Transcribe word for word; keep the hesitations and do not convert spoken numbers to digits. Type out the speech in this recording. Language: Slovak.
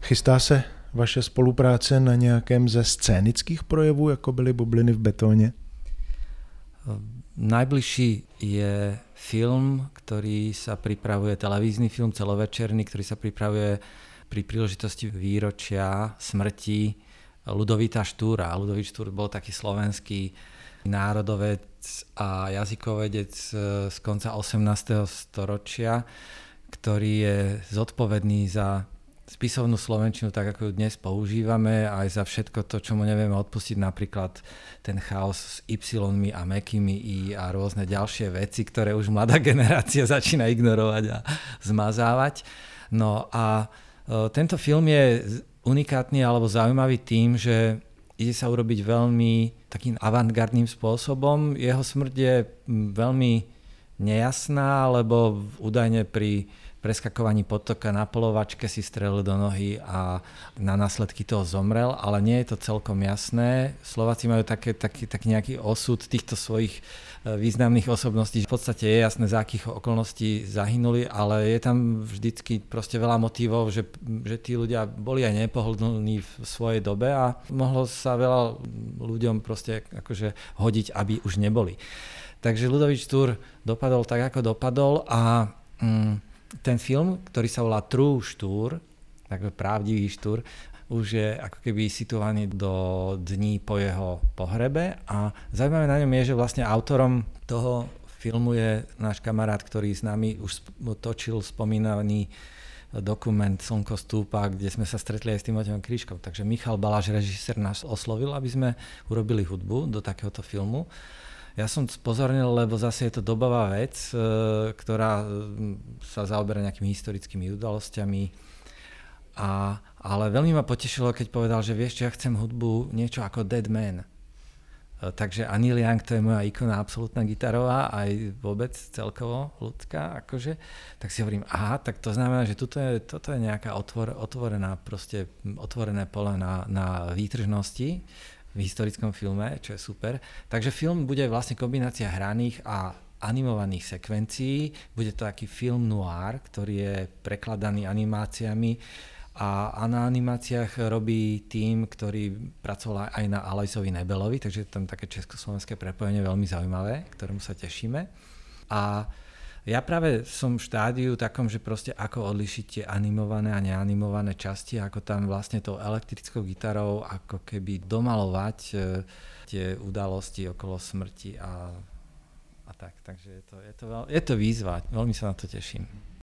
Chystá se vaše spolupráce na nějakém ze scénických projevů, jako byly Bubliny v betóne? Najbližší je film, ktorý sa pripravuje, televízny film celovečerný, ktorý sa pripravuje pri príležitosti výročia smrti Ludovita Štúra. Ludovít Štúr bol taký slovenský národovec a jazykovedec z konca osemnásteho storočia, ktorý je zodpovedný za spisovnú slovenčinu, tak ako ju dnes používame, aj za všetko to, čo mu nevieme odpustiť, napríklad ten chaos s y-mi a mäkkými i a rôzne ďalšie veci, ktoré už mladá generácia začína ignorovať a zmazávať. No a e, tento film je unikátny alebo zaujímavý tým, že ide sa urobiť veľmi takým avantgardným spôsobom. Jeho smrť je veľmi nejasná, lebo údajne pri preskakovaní potoka na polovačke si strelil do nohy a na následky toho zomrel, ale nie je to celkom jasné. Slováci majú také, taký, taký nejaký osud týchto svojich významných osobností. V podstate je jasné, za akých okolností zahynuli, ale je tam vždycky proste veľa motívov, že, že tí ľudia boli aj nepohodlní v svojej dobe a mohlo sa veľa ľuďom proste akože hodiť, aby už neboli. Takže Ludovít Štúr dopadol tak, ako dopadol a mm, ten film, ktorý sa volá True Štúr, taký pravdivý Štúr, už je ako keby situovaný do dní po jeho pohrebe a zaujímavé na ňom je, že vlastne autorom toho filmu je náš kamarát, ktorý s nami už točil spomínaný dokument Slnko stúpa, kde sme sa stretli aj s Timotejom Krížkom. Takže Michal Baláš, režisér, nás oslovil, aby sme urobili hudbu do takéhoto filmu. Ja som spozornil, lebo zase je to dobová vec, ktorá sa zaoberá nejakými historickými udalosťami. A, ale veľmi ma potešilo, keď povedal, že vieš čo, ja chcem hudbu niečo ako Dead Man. Takže Anil Young, to je moja ikona absolútna gitarová, aj vôbec celkovo ľudská. Akože. Tak si hovorím, aha, tak to znamená, že toto je, toto je nejaká otvor, otvorená, proste otvorené pole na, na výtržnosti v historickom filme, čo je super. Takže film bude vlastne kombinácia hraných a animovaných sekvencií. Bude to taký film noir, ktorý je prekladaný animáciami a na animáciách robí tým, ktorý pracoval aj na Alojzovi Nebelovi, takže je tam také československé prepojenie veľmi zaujímavé, ktorému sa tešíme. A ja práve som v štádiu takom, že proste ako odlišiť tie animované a neanimované časti, ako tam vlastne tou elektrickou gitarou ako keby domalovať e, tie udalosti okolo smrti a, a tak. Takže je to, je to, veľ, je to výzva, veľmi sa na to teším.